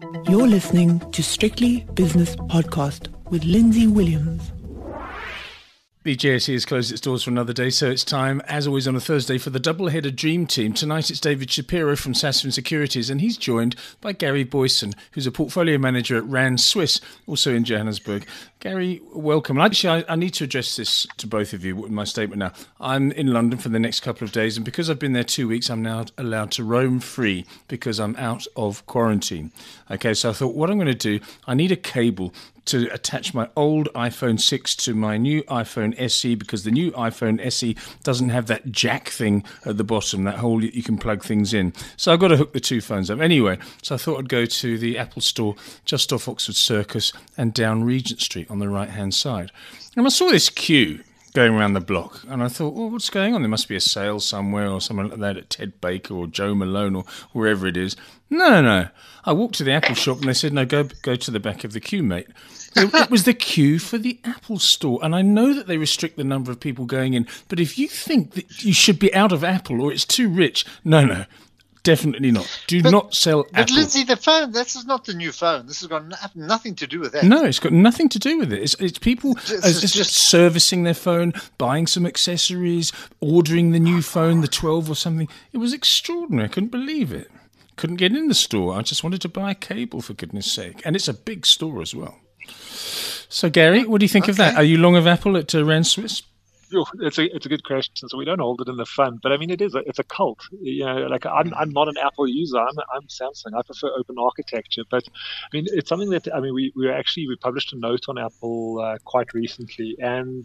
You're listening to Strictly Business Podcast with Lindsay Williams. BJSE has closed its doors for another day, so it's time, as always on a Thursday, for the double-headed dream team. Tonight it's David Shapiro from Sasfin Securities, and he's joined by Gary Boyson, who's a portfolio manager at Rand Swiss, also in Johannesburg. Gary, welcome. Actually, I need to address this to both of you with my statement now. I'm in London for the next couple of days, and because I've been there 2 weeks, I'm now allowed to roam free because I'm out of quarantine. Okay, so I thought, what I'm going to do, I need a cable to attach my old iPhone 6 to my new iPhone SE, because the new iPhone SE doesn't have that jack thing at the bottom, that hole you can plug things in. So I've got to hook the two phones up. Anyway, so I thought I'd go to the Apple store just off Oxford Circus and down Regent Street on the right-hand side. And I saw this queue going around the block, and I thought, well, what's going on? There must be a sale somewhere or something like that at Ted Baker or Joe Malone or wherever it is. No. I walked to the Apple shop and they said, no, go to the back of the queue, mate. It was the queue for the Apple store. And I know that they restrict the number of people going in, but if you think that you should be out of Apple or it's too rich, no. Definitely not. Do not sell Apple. But Lindsay, the phone, this is not the new phone. This has got nothing to do with that. No, it's got nothing to do with it. It's people just servicing their phone, buying some accessories, ordering the new phone, the 12 or something. It was extraordinary. I couldn't believe it. Couldn't get in the store. I just wanted to buy a cable, for goodness sake. And it's a big store as well. So, Gary, what do you think of that? Are you long of Apple at Rand Swiss? It's a good question. So we don't hold it in the fund, but I mean it's a cult. You know, like I'm not an Apple user. I'm Samsung. I prefer open architecture. But I mean it's something that we published a note on Apple quite recently, and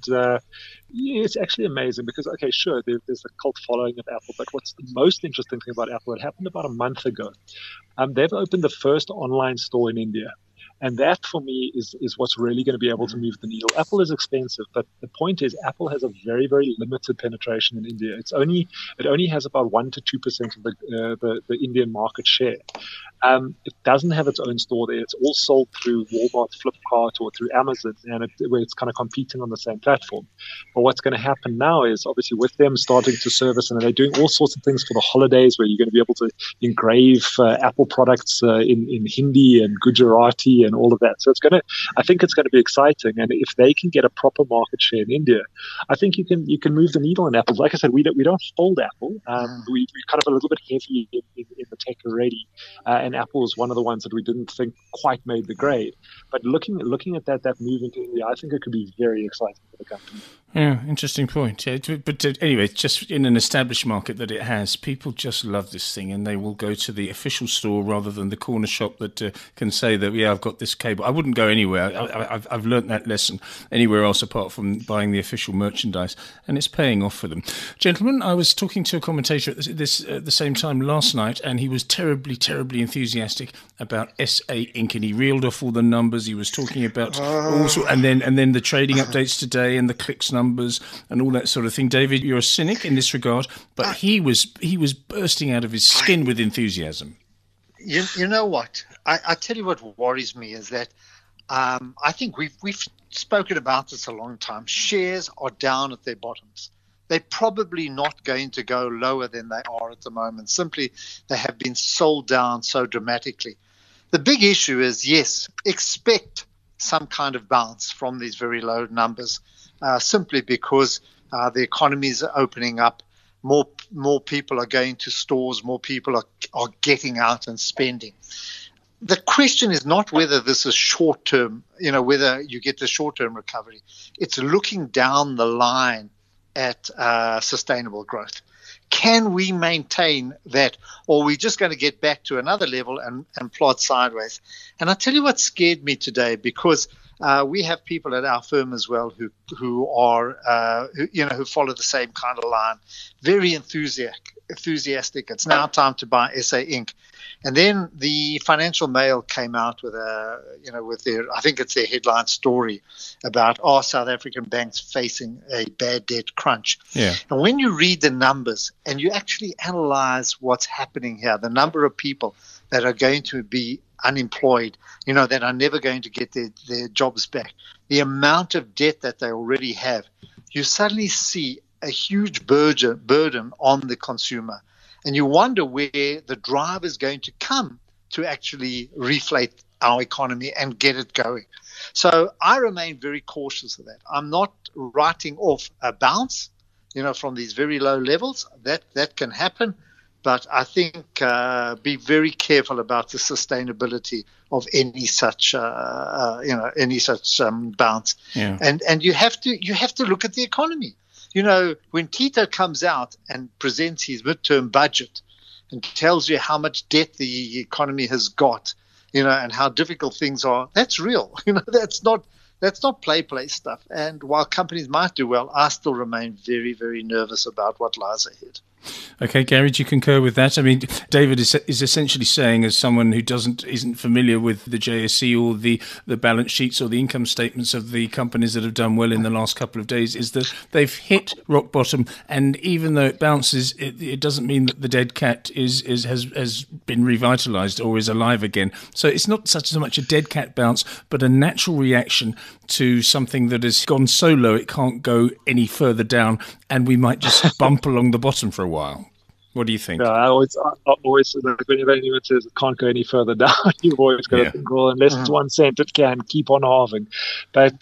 it's actually amazing because sure there's a cult following of Apple, but what's the most interesting thing about Apple? It happened about a month ago. They've opened the first online store in India. And that, for me, is what's really going to be able to move the needle. Apple is expensive, but the point is Apple has a very, very limited penetration in India. It only has about 1% to 2% of the Indian market share. It doesn't have its own store there. It's all sold through Walmart, Flipkart, or through Amazon, and where it's kind of competing on the same platform. But what's going to happen now is, obviously, with them starting to service, and they're doing all sorts of things for the holidays where you're going to be able to engrave Apple products in Hindi and Gujarati and all of that. So I think it's going to be exciting. And if they can get a proper market share in India, I think you can move the needle on Apple. Like I said, we don't hold Apple. We're kind of a little bit heavy in the tech already. And Apple is one of the ones that we didn't think quite made the grade. But looking at that move into India, I think it could be very exciting for the company. Yeah, interesting point. Yeah, but anyway, just in an established market that it has, people just love this thing, and they will go to the official store rather than the corner shop that can say that, I've got this cable. I wouldn't go anywhere. I've learnt that lesson anywhere else apart from buying the official merchandise, and it's paying off for them. Gentlemen, I was talking to a commentator at the same time last night, and he was terribly, terribly enthusiastic about SA Inc., and he reeled off all the numbers. He was talking about and then the trading updates today and the clicks numbers and all that sort of thing. David, you're a cynic in this regard, but he was bursting out of his skin with enthusiasm. You know what? I tell you what worries me is that I think we've spoken about this a long time. Shares are down at their bottoms. They're probably not going to go lower than they are at the moment. Simply, they have been sold down so dramatically. The big issue is, yes, expect some kind of bounce from these very low numbers, simply because the economies are opening up. More people are going to stores. More people are getting out and spending. The question is not whether this is short-term, whether you get the short-term recovery. It's looking down the line at sustainable growth. Can we maintain that, or are we just going to get back to another level and plod sideways? And I tell you what scared me today, because we have people at our firm as well who follow the same kind of line, very enthusiastic. It's now time to buy SA Inc. And then the Financial Mail came out with I think it's their headline story about South African banks facing a bad debt crunch. Yeah. And when you read the numbers and you actually analyze what's happening here, the number of people that are going to be unemployed, that are never going to get their jobs back, the amount of debt that they already have, you suddenly see a huge burden on the consumer. And you wonder where the drive is going to come to actually reflate our economy and get it going. So I remain very cautious of that. I'm not writing off a bounce, from these very low levels. That can happen. But I think be very careful about the sustainability of any such bounce. Yeah. And you have to look at the economy. When Tito comes out and presents his midterm budget and tells you how much debt the economy has got, and how difficult things are, that's real. That's not play stuff. And while companies might do well, I still remain very, very nervous about what lies ahead. Okay, Gary, do you concur with that? I mean, David is essentially saying, as someone who isn't familiar with the JSE or the balance sheets or the income statements of the companies that have done well in the last couple of days, is that they've hit rock bottom, and even though it bounces, it doesn't mean that the dead cat has been revitalized or is alive again. So it's not so much a dead cat bounce, but a natural reaction to something that has gone so low it can't go any further down, and we might just bump along the bottom for a while. What do you think? Yeah, I always whenever anyone says it can't go any further down, you've always got to think, well, unless it's 1 cent, it can keep on halving. But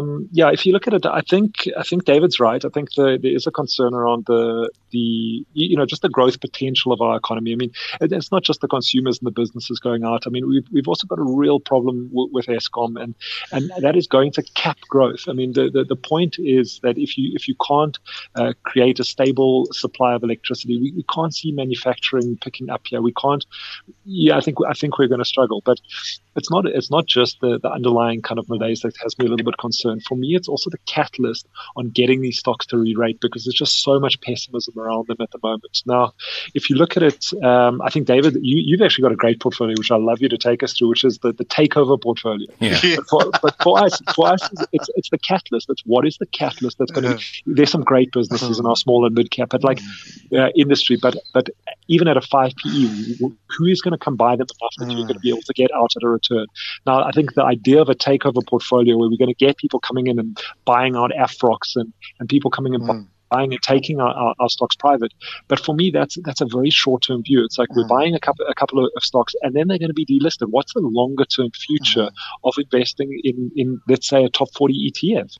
if you look at it, I think David's right. I think there is a concern around the just the growth potential of our economy. I mean, it's not just the consumers and the businesses going out. I mean, we've also got a real problem with Eskom, and that is going to cap growth. I mean, the point is that if you can't create a stable supply of electricity, we can't see manufacturing picking up here. We can't. Yeah, I think we're going to struggle. But it's not just the underlying kind of malaise that has me a little bit concerned. For me, it's also the catalyst on getting these stocks to re-rate, because there's just so much pessimism around them at the moment. Now, if you look at it, I think, David, you've actually got a great portfolio, which I'd love you to take us through, which is the takeover portfolio. Yeah. But for us, it's the catalyst. It's what is the catalyst that's going to. There's some great businesses in our small and mid cap, but industry, but even at a 5 PE, who is going to come buy them enough that you're going to be able to get out at a return? Now, I think the idea of a takeover portfolio where we're going to get people coming in and buying out AFROX and people coming in buying and taking our stocks private. But for me, that's a very short-term view. It's like we're buying a couple of stocks and then they're going to be delisted. What's the longer-term future of investing in, let's say, a top 40 ETF?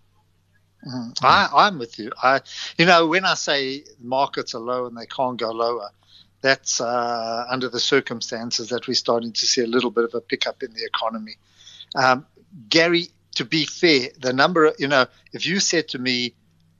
I'm with you. When I say markets are low and they can't go lower, that's under the circumstances that we're starting to see a little bit of a pickup in the economy. Gary, to be fair, the number, if you said to me,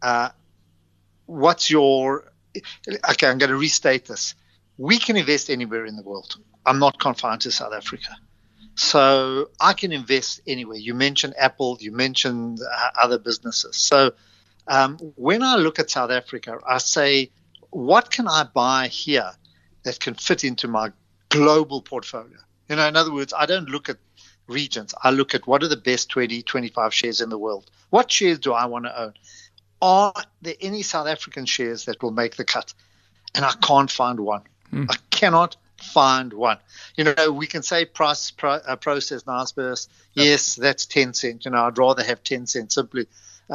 what's your, okay, I'm going to restate this. We can invest anywhere in the world. I'm not confined to South Africa. So I can invest anywhere. You mentioned Apple, you mentioned other businesses. So when I look at South Africa, I say, what can I buy here that can fit into my global portfolio? In other words, I don't look at regions. I look at what are the best 20, 25 shares in the world. What shares do I want to own? Are there any South African shares that will make the cut? And I can't find one. I cannot find one. We can say processed Naspers. Yes, that's 10 cents. I'd rather have 10 cents simply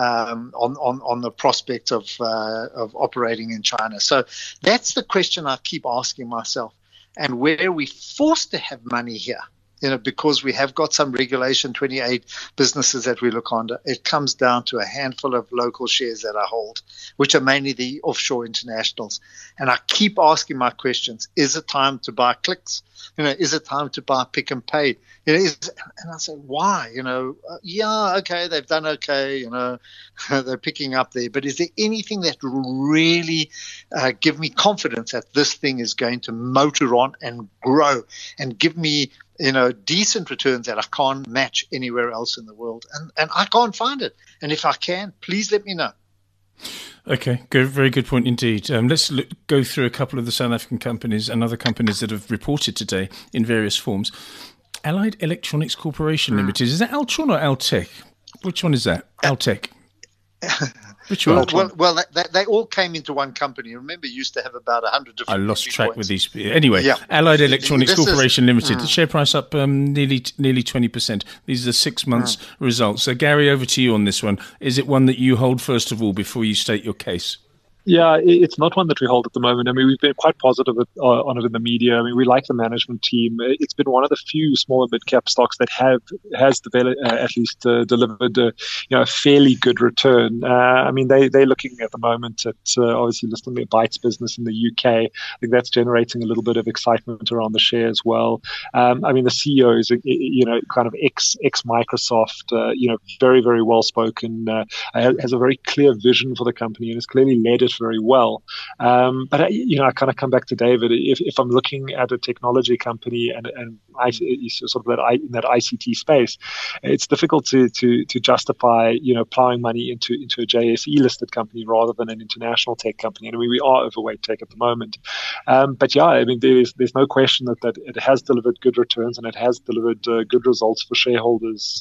on the prospect of operating in China. So that's the question I keep asking myself. And where we're forced to have money here, because we have got some Regulation 28 businesses that we look under, it comes down to a handful of local shares that I hold, which are mainly the offshore internationals. And I keep asking my questions. Is it time to buy Clicks? Is it time to buy Pick and Pay? And I say, why? Okay, they've done okay. They're picking up there. But is there anything that really give me confidence that this thing is going to motor on and grow and give me decent returns that I can't match anywhere else in the world? And I can't find it. And if I can, please let me know. Okay, good, very good point indeed. Let's go through a couple of the South African companies and other companies that have reported today in various forms. Allied Electronics Corporation Limited. Is that Altron or Altec? Which one is that? Altec. Which one? Well, they all came into one company. Remember, you used to have about 100 different. I lost track with these. Anyway, Allied Electronics Corporation Limited. The share price up nearly 20%. These are 6 months results. So, Gary, over to you on this one. Is it one that you hold first of all before you state your case? Yeah, it's not one that we hold at the moment. I mean, we've been quite positive on it in the media. I mean, we like the management team. It's been one of the few small and mid-cap stocks that has developed, delivered a fairly good return. I mean, they're looking at the moment at obviously listing their Bytes business in the UK. I think that's generating a little bit of excitement around the share as well. I mean, the CEO is kind of ex Microsoft. Very, very well spoken. Has a very clear vision for the company and has clearly led it very well. But I kind of come back to David. If I'm looking at a technology company and sort of in that ICT space, it's difficult to justify plowing money into a JSE listed company rather than an international tech company. And I mean, we are overweight tech at the moment. But yeah, I mean, there's no question that it has delivered good returns and it has delivered good results for shareholders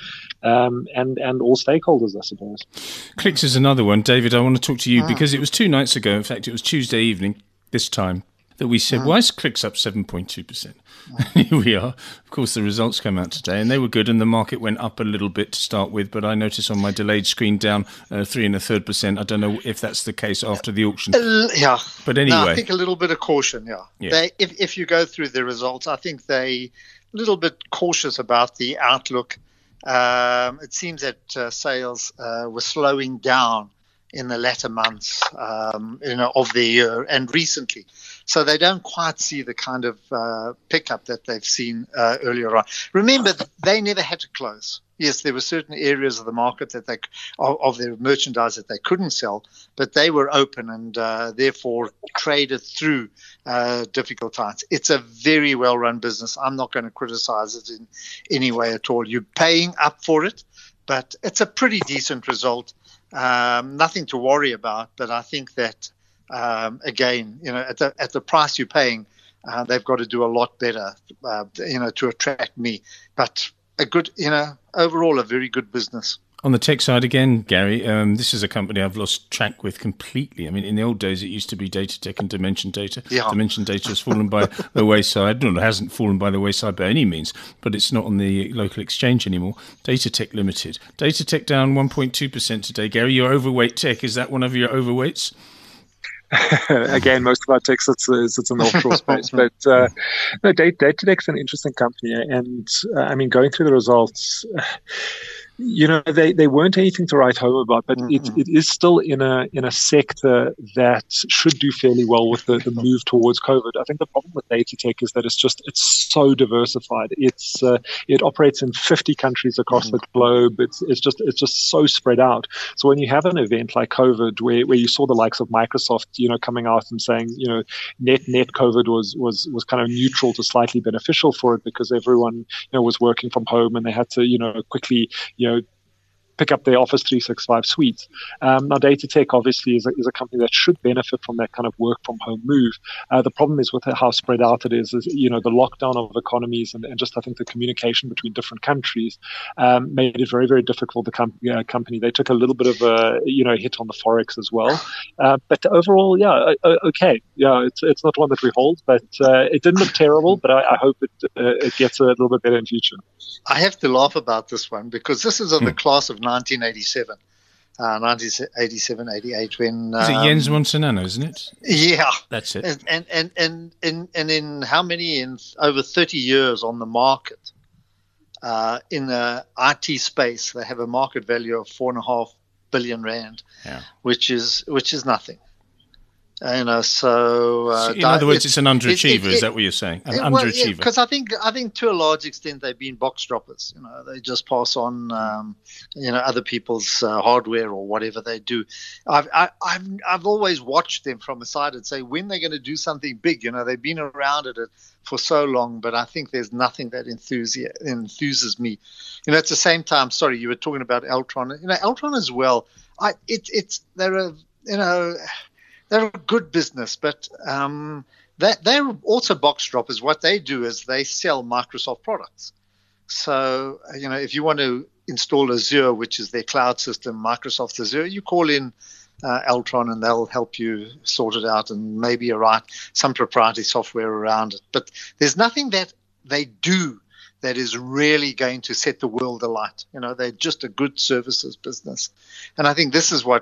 and all stakeholders, I suppose. Clicks is another one. David, I want to talk to you because it was 2 nights ago, in fact, it was Tuesday evening this time, that we said, why is Clicks up 7.2%? Here we are. Of course, the results came out today, and they were good, and the market went up a little bit to start with, but I noticed on my delayed screen down 3 1/3%. I don't know if that's the case after the auction. Yeah. But anyway. No, I think a little bit of caution, yeah. If you go through the results, I think they a little bit cautious about the outlook. It seems that sales were slowing down in the latter months, of the year and recently. So they don't quite see the kind of pickup that they've seen earlier on. Remember, they never had to close. Yes, there were certain areas of the market of their merchandise that they couldn't sell, but they were open and therefore traded through difficult times. It's a very well-run business. I'm not going to criticize it in any way at all. You're paying up for it, but it's a pretty decent result. Nothing to worry about, but I think that again, at the price you're paying, they've got to do a lot better, to attract me. But a good, overall, a very good business. On the tech side again, Gary, this is a company I've lost track with completely. I mean, in the old days, it used to be Datatec and Dimension Data. Yeah. Dimension Data has fallen by the wayside. No, it hasn't fallen by the wayside by any means, but it's not on the local exchange anymore. Datatec Limited. Datatec down 1.2% today. Gary, you're overweight tech. Is that one of your overweights? Again, most of our tech sits in the offshore space, but Datatec's an interesting company, and I mean, going through the results, they weren't anything to write home about, but it is still in a sector that should do fairly well with the move towards COVID. I think the problem with Datatec is that it's so diversified. It operates in 50 countries across the globe. It's just so spread out. So when you have an event like COVID, where you saw the likes of Microsoft, coming out and saying, net COVID was kind of neutral to slightly beneficial for it because everyone was working from home and they had to quickly pick up their Office 365 suites. Now, Datatec obviously is a company that should benefit from that kind of work from home move. The problem is with how spread out it is the lockdown of economies and just I think the communication between different countries made it very, very difficult. The company, they took a little bit of a hit on the Forex as well. But overall, okay. Yeah, it's not one that we hold, but it didn't look terrible, but I hope it gets a little bit better in future. I have to laugh about this one because this is of the class of 1987, 88 when... Is it Jens Monsanano, isn't it? Yeah. That's it. And in how many, in over 30 years on the market, in the IT space, they have a market value of 4.5 billion rand, which is nothing. So in other words, it's an underachiever. Is that what you're saying? An underachiever? Because I think to a large extent they've been box droppers. They just pass on, other people's hardware or whatever they do. I've always watched them from the side and say when they're going to do something big. They've been around at it for so long, but I think there's nothing that enthuses me. At the same time, sorry, you were talking about Altron. Altron as well. They're a good business, but they're also box droppers. What they do is they sell Microsoft products. So, if you want to install Azure, which is their cloud system, Microsoft Azure, you call in Altron and they'll help you sort it out and maybe write some proprietary software around it. But there's nothing that they do that is really going to set the world alight. They're just a good services business. And I think this is what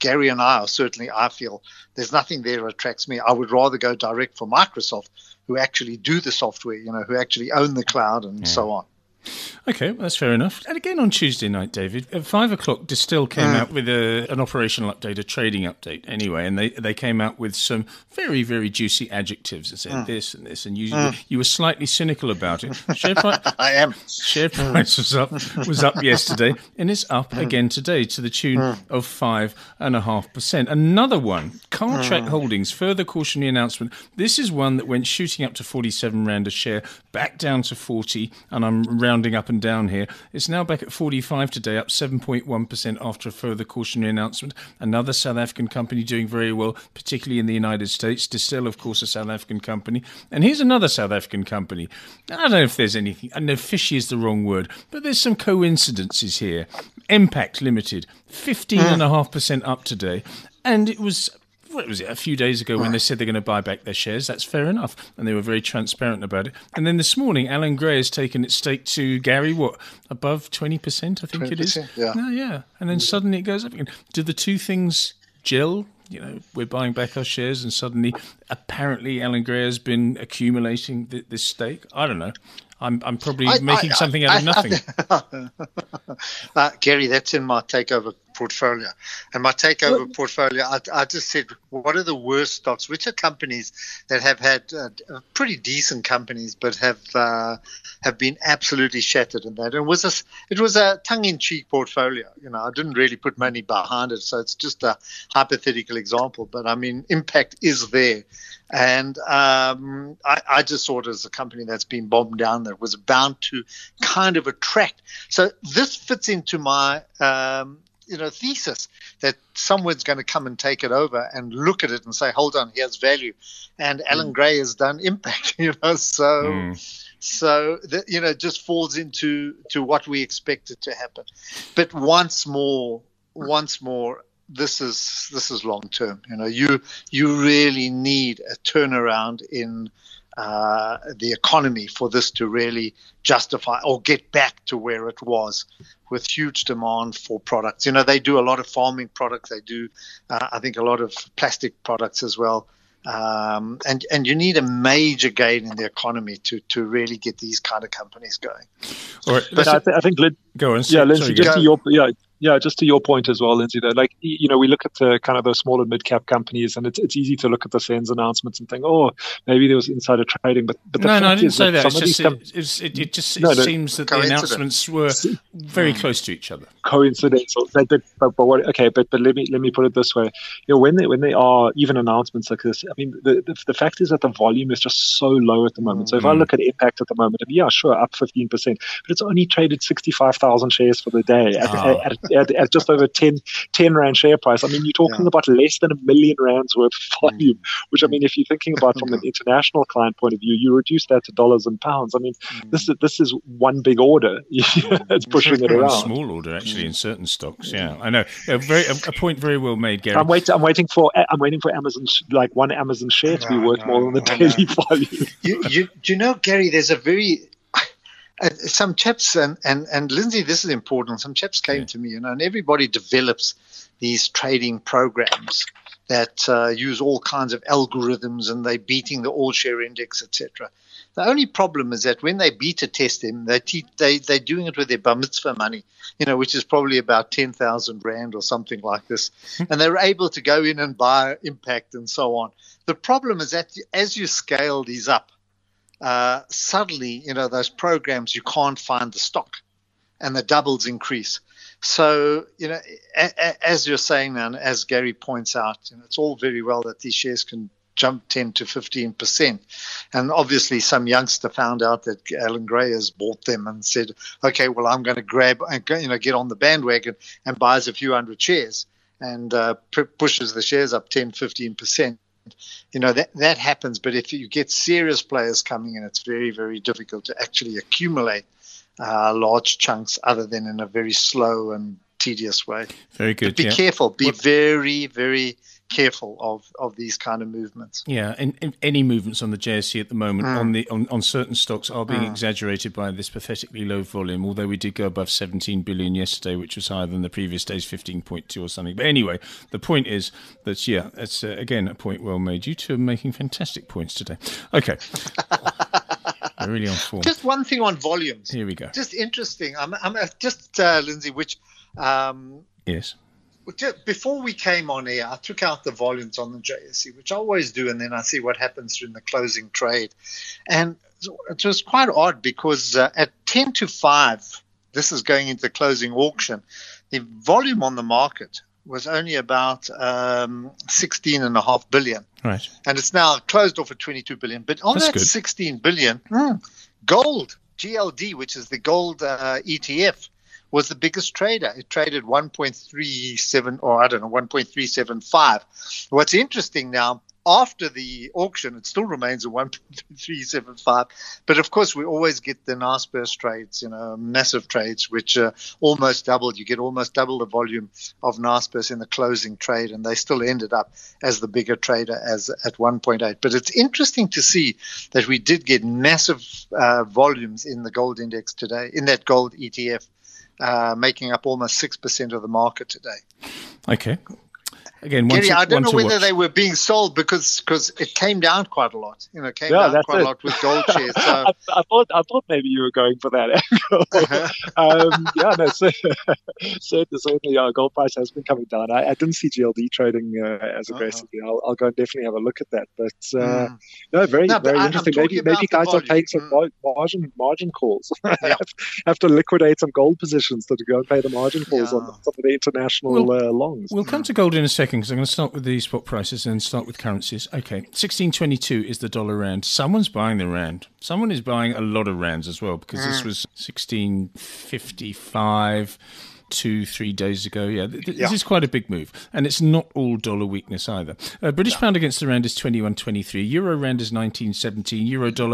Gary and I feel there's nothing there that attracts me. I would rather go direct for Microsoft, who actually do the software, who actually own the cloud and so on. Okay, well, that's fair enough. And again on Tuesday night, David, at 5 o'clock, Distill came out with an operational update, a trading update anyway, and they came out with some very, very juicy adjectives that said this and this, and you were slightly cynical about it. Share price, I am. Share price was up yesterday, and it's up again today to the tune of 5.5%. Another one, Cartrack Holdings, further cautionary announcement. This is one that went shooting up to 47 Rand a share, back down to 40, and I'm rounding up and down here. It's now back at 45 today, up 7.1% after a further cautionary announcement. Another South African company doing very well, particularly in the United States. Distill, of course, a South African company. And here's another South African company. I don't know if there's anything, I know fishy is the wrong word, but there's some coincidences here. Impact Limited, 15.5% up today. And it was... what was it, a few days ago when they said they're going to buy back their shares. That's fair enough. And they were very transparent about it. And then this morning, Alan Gray has taken its stake to, Gary, above 20%, I think 20%, it is? Yeah. Oh, yeah. And then suddenly it goes up again. Do the two things gel? We're buying back our shares and suddenly, apparently, Alan Gray has been accumulating this stake. I don't know. I'm probably making something out of nothing. Gary, that's in my takeover portfolio. And my takeover portfolio, I just said, what are the worst stocks? Which are companies that have had pretty decent companies, but have been absolutely shattered in that. And it was a tongue-in-cheek portfolio. I didn't really put money behind it, so it's just a hypothetical example. But I mean, impact is there. And I just saw it as a company that's been bombed down that was bound to kind of attract. So this fits into my thesis that someone's going to come and take it over and look at it and say, hold on, here's value. And Alan Gray has done impact, so that, it just falls into what we expected to happen. But once more, this is long term. You really need a turnaround in the economy for this to really justify or get back to where it was, with huge demand for products. They do a lot of farming products. They do, I think, a lot of plastic products as well. And you need a major gain in the economy to really get these kind of companies going. All right, but I think go on. Yeah, Lindsay, just to your point as well, Lindsay, though, we look at the kind of the small and mid-cap companies, and it's easy to look at the SENS announcements and think, maybe there was insider trading, but the fact I didn't is say that. It seems that the announcements were very close to each other. Coincidental. But let me put it this way. When they are even announcements like this, I mean, the fact is that the volume is just so low at the moment. So if I look at Impact at the moment, up 15%, but it's only traded 65,000 shares for the day at just over 10 Rand share price. I mean, you're talking about less than 1 million Rands worth of volume, which, I mean, if you're thinking about from an international client point of view, you reduce that to dollars and pounds. I mean, this is one big order. It's pushing it around. Small order, actually, in certain stocks. Yeah, I know. A point very well made, Gary. I'm waiting for Amazon, one Amazon share to be worth more than the daily volume. You know, Gary, there's a very some chaps, and Lindsay, this is important. Some chaps came to me, and everybody develops these trading programs that use all kinds of algorithms, and they're beating the all-share index, etc. The only problem is that when they beta test them, they're doing it with their bar mitzvah money, which is probably about 10,000 Rand or something like this, and they're able to go in and buy Impact and so on. The problem is that as you scale these up, suddenly, those programs, you can't find the stock and the doubles increase. So, as you're saying now, and as Gary points out, it's all very well that these shares can jump 10 to 15%. And obviously some youngster found out that Alan Gray has bought them and said, okay, well, I'm going to grab and get on the bandwagon, and buys a few hundred shares and pushes the shares up 10, 15%. That happens, but if you get serious players coming in, it's very, very difficult to actually accumulate large chunks other than in a very slow and tedious way. Very good. But be careful. Be very, very careful of these kind of movements. Yeah, and any movements on the JSE at the moment on certain stocks are being exaggerated by this pathetically low volume, although we did go above 17 billion yesterday, which was higher than the previous day's 15.2 or something. But anyway, the point is that, that's again a point well made. You two are making fantastic points today. Okay. We're really on form. Just one thing on volumes. Here we go. Just interesting. I'm just, Lindsay, which... yes. Before we came on air, I took out the volumes on the JSE, which I always do, and then I see what happens during the closing trade. And it was quite odd because at 10 to 5, this is going into the closing auction, the volume on the market was only about 16.5 billion. Right. And it's now closed off at 22 billion. But on that 16 billion, gold, GLD, which is the gold ETF, was the biggest trader. It traded 1.37 or 1.375. What's interesting now, after the auction, it still remains at 1.375. But of course, we always get the Naspers trades, massive trades, which almost doubled. You get almost double the volume of Naspers in the closing trade, and they still ended up as the bigger trader at 1.8. But it's interesting to see that we did get massive volumes in the gold index today, in that gold ETF. Making up almost 6% of the market today. Okay. Again, Gary, I don't know whether they were being sold because it came down quite a lot. It came down quite a lot with gold shares. So. I thought maybe you were going for that angle. Certainly, our gold price has been coming down. I didn't see GLD trading as aggressively. I'll go and definitely have a look at that. But very interesting. Maybe guys are paying some margin calls. have to liquidate some gold positions to go and pay the margin calls on some of the international longs. We'll come to gold in a second, because I'm going to start with the spot prices and start with currencies. Okay, 16.22 is the dollar rand. Someone's buying the rand. Someone is buying a lot of rands as well, because this was 16.55 2-3 days ago. This is quite a big move, and it's not all dollar weakness either. British pound against the rand is 21.23. Euro rand is 19.17. Euro dollar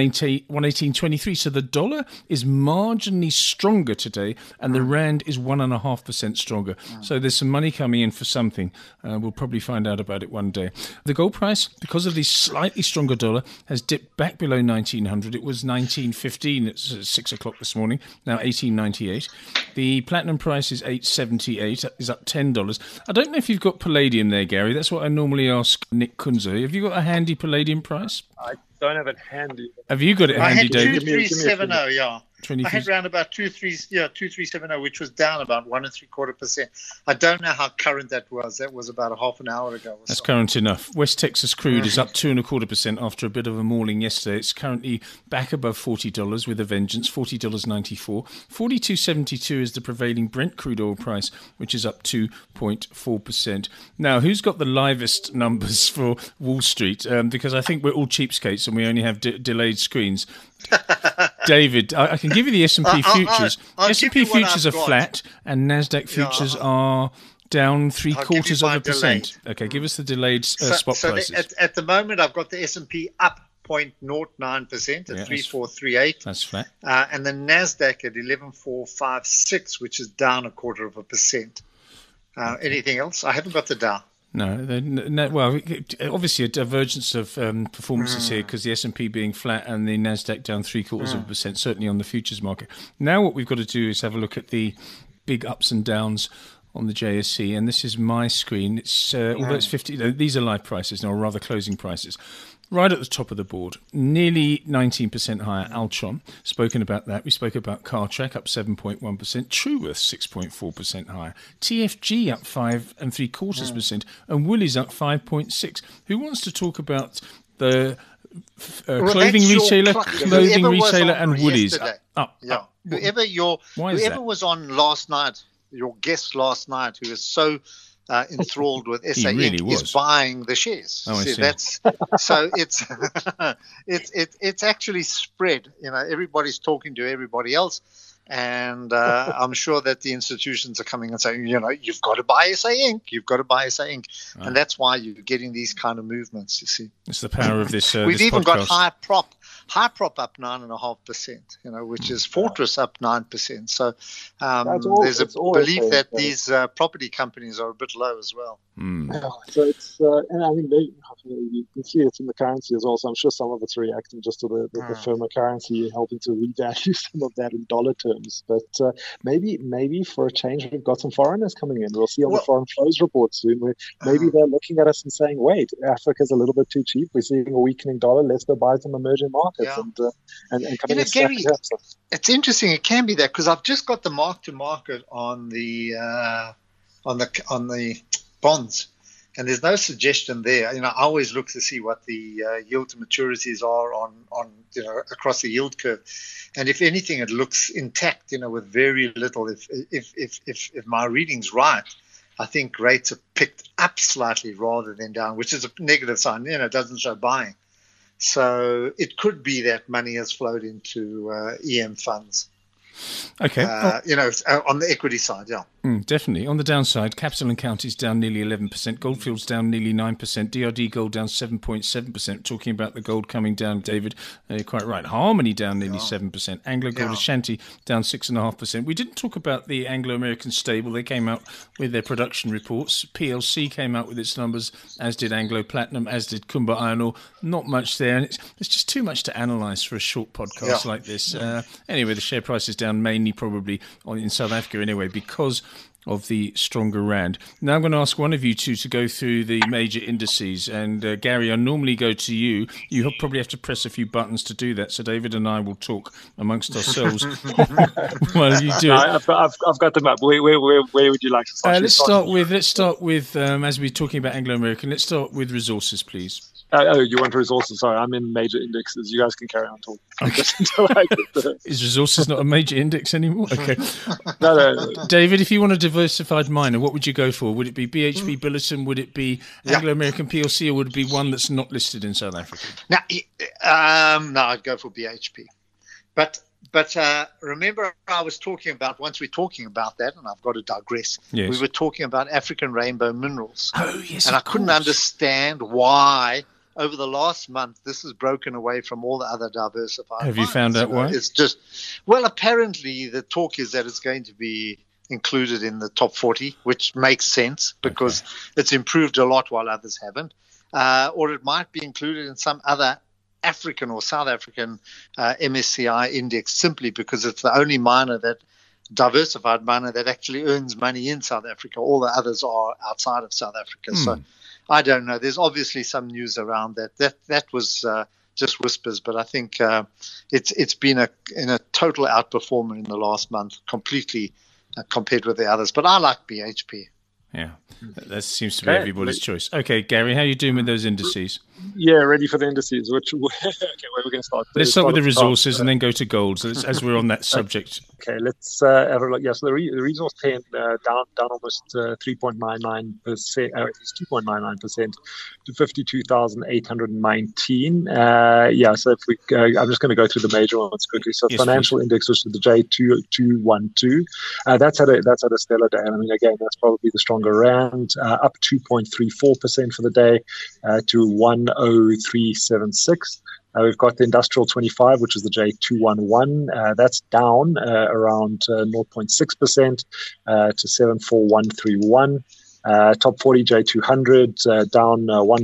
118.23. So the dollar is marginally stronger today, and the rand is 1.5% stronger. So there's some money coming in for something. We'll probably find out about it one day. The gold price, because of the slightly stronger dollar, has dipped back below 1900. It was 1915 at 6 o'clock this morning. Now 1898. The platinum price is $8.78, is up $10. I don't know if you've got palladium there, Gary. That's what I normally ask Nick Kunze. Have you got a handy palladium price? I don't have it handy. Have you got it handy, David? 2370, yeah. I had around about 2370, which was down about 1.75%. I don't know how current that was. That was about a half an hour ago. That's current enough. West Texas crude is up 2.25% after a bit of a mauling yesterday. It's currently back above $40 with a vengeance, $40.94. 42.72 is the prevailing Brent crude oil price, which is up 2.4%. Now, who's got the livest numbers for Wall Street? Because I think we're all cheapskates and we only have delayed screens. David, I can give you the S&P futures. S&P futures are flat, and Nasdaq futures are down 0.75%. Okay, give us the delayed spot prices. At the moment, I've got the S&P up 0.09% at 3438. That's flat. And the Nasdaq at 11456, which is down 0.25%. Anything else? I haven't got the Dow. No, well, obviously a divergence of performances here, because the S&P being flat and the Nasdaq down 0.75%, certainly on the futures market. Now what we've got to do is have a look at the big ups and downs on the JSE, and this is my screen. It's although it's 50, these are live prices now, or rather closing prices. Right at the top of the board, nearly 19% higher, Altron. Spoken about that. We spoke about Cartrack up 7.1%, Truworth 6.4% higher, TFG up 5.75%, and Woolies up 5.6%. Who wants to talk about the clothing retailer and Woolies up? Whoever was on last night, your guest last night, who was so enthralled with SA Inc. is buying the shares. So it's actually spread. Everybody's talking to everybody else, and I'm sure that the institutions are coming and saying, you've got to buy SA Inc. You've got to buy SA Inc. And that's why you're getting these kind of movements. You see, it's the power of this. We've even got Hyprop up 9.5%, which is Fortress up 9%. So there's a belief that these property companies are a bit low as well. Yeah, so it's, and I mean, you can see it in the currency as well. So I'm sure some of it's reacting just to the firmer currency, helping to revalue some of that in dollar terms. But maybe for a change, we've got some foreigners coming in. We'll see on the foreign flows report soon. Maybe they're looking at us and saying, "Wait, Africa's a little bit too cheap. We're seeing a weakening dollar. Let's go buy some emerging markets." Yeah. And coming Gary, it's interesting. It can be that because I've just got the mark to market on the bonds, and there's no suggestion there. I always look to see what the yield to maturities are on across the yield curve, and if anything, it looks intact. With very little. If my reading's right, I think rates have picked up slightly rather than down, which is a negative sign. It doesn't show buying. So it could be that money has flowed into EM funds. Okay. On the equity side, yeah. Definitely. On the downside, Capital & Counties down nearly 11%, Goldfields down nearly 9%, DRD Gold down 7.7%. Talking about the gold coming down, David, you're quite right. Harmony down nearly 7%, Anglo Gold Ashanti down 6.5%. We didn't talk about the Anglo-American stable. They came out with their production reports. PLC came out with its numbers, as did Anglo Platinum, as did Kumba Iron Ore. Not much there, and it's just too much to analyse for a short podcast like this. Anyway, the share price is down mainly probably in South Africa anyway because of the stronger rand. Now I'm going to ask one of you two to go through the major indices. And Gary, I normally go to you. You probably have to press a few buttons to do that. So David and I will talk amongst ourselves while you do it. I've got them up. Where would you like to start? Let's start with as we're talking about Anglo-American, let's start with resources, please. You want resources? Sorry, I'm in major indexes. You guys can carry on talking. Okay. Is resources not a major index anymore? Okay. No. David, if you want a diversified miner, what would you go for? Would it be BHP Billiton? Would it be Anglo-American PLC? Or would it be one that's not listed in South Africa? No, I'd go for BHP. But remember, I was talking about, once we're talking about that, and I've got to digress, we were talking about African Rainbow Minerals. Oh, yes, and I couldn't understand why over the last month this is broken away from all the other diversified Have you found out why? It's just, apparently the talk is that it's going to be included in the top 40, which makes sense because it's improved a lot while others haven't. Or it might be included in some other African or South African MSCI index simply because it's the only diversified miner that actually earns money in South Africa. All the others are outside of South Africa. So I don't know. There's obviously some news around that. That was just whispers, but I think it's been in a total outperformance in the last month, completely compared with the others. But I like BHP. Yeah, that seems to be everybody's choice. Okay, Gary, how are you doing with those indices? Yeah, ready for the indices. Where we're going to start? Let's start with the resources and then go to gold. So as we're on that subject. Okay, let's have a look. Yeah, so the resource 10 down almost 3.99%. It's 2.99% to 52,819. So if we go, I'm just going to go through the major ones quickly. So financial index, which is the J212, that's had a stellar day. And I mean, again, that's probably the stronger rand, up 2.34% for the day to 10376. We've got the industrial 25, which is the J211. That's down around 0.6% to 74131. Top 40 J200 down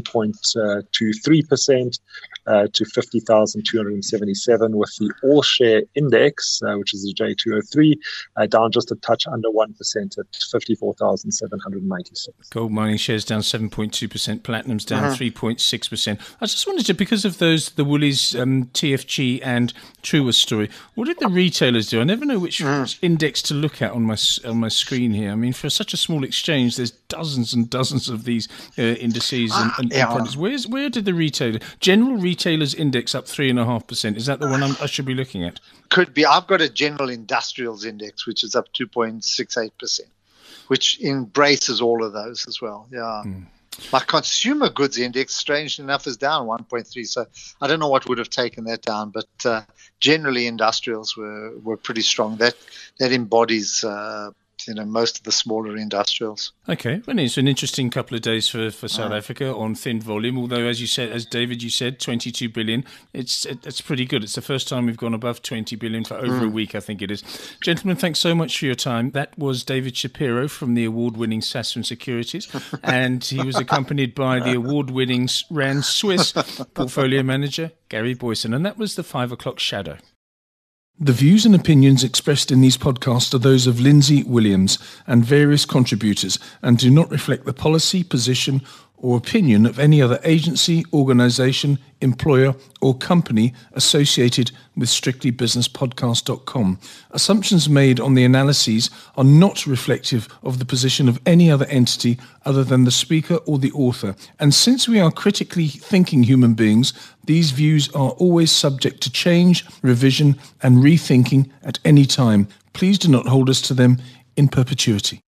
1.23% to 50,277, with the all share index, which is the J203, down just a touch under 1% at 54,796. Gold mining shares down 7.2%, platinum's down 3.6%. I just wanted to, because of the Woolies, TFG and Truworths story, what did the retailers do? I never know which index to look at on my screen here. I mean, for such a small exchange, there's dozens and dozens of these indices and products. Where did the retailer, general retailers index up 3.5%? Is that the one I should be looking at? Could be. I've got a general industrials index, which is up 2.68%, which embraces all of those as well. Yeah. My consumer goods index, strangely enough, is down 1.3. So I don't know what would have taken that down, but generally industrials were pretty strong. That embodies most of the smaller industrials. Okay, well, it's an interesting couple of days for South Africa on thin volume. Although, as David, you said, 22 billion. It's pretty good. It's the first time we've gone above 20 billion for over a week, I think it is. Gentlemen, thanks so much for your time. That was David Shapiro from the award-winning Sasfin Securities, and he was accompanied by the award-winning Rand Swiss portfolio manager Gary Boyson, and that was the 5 o'clock shadow. The views and opinions expressed in these podcasts are those of Lindsay Williams and various contributors and do not reflect the policy, position or opinion of any other agency, organisation, employer or company associated with strictlybusinesspodcast.com. Assumptions made on the analyses are not reflective of the position of any other entity other than the speaker or the author. And since we are critically thinking human beings, these views are always subject to change, revision and rethinking at any time. Please do not hold us to them in perpetuity.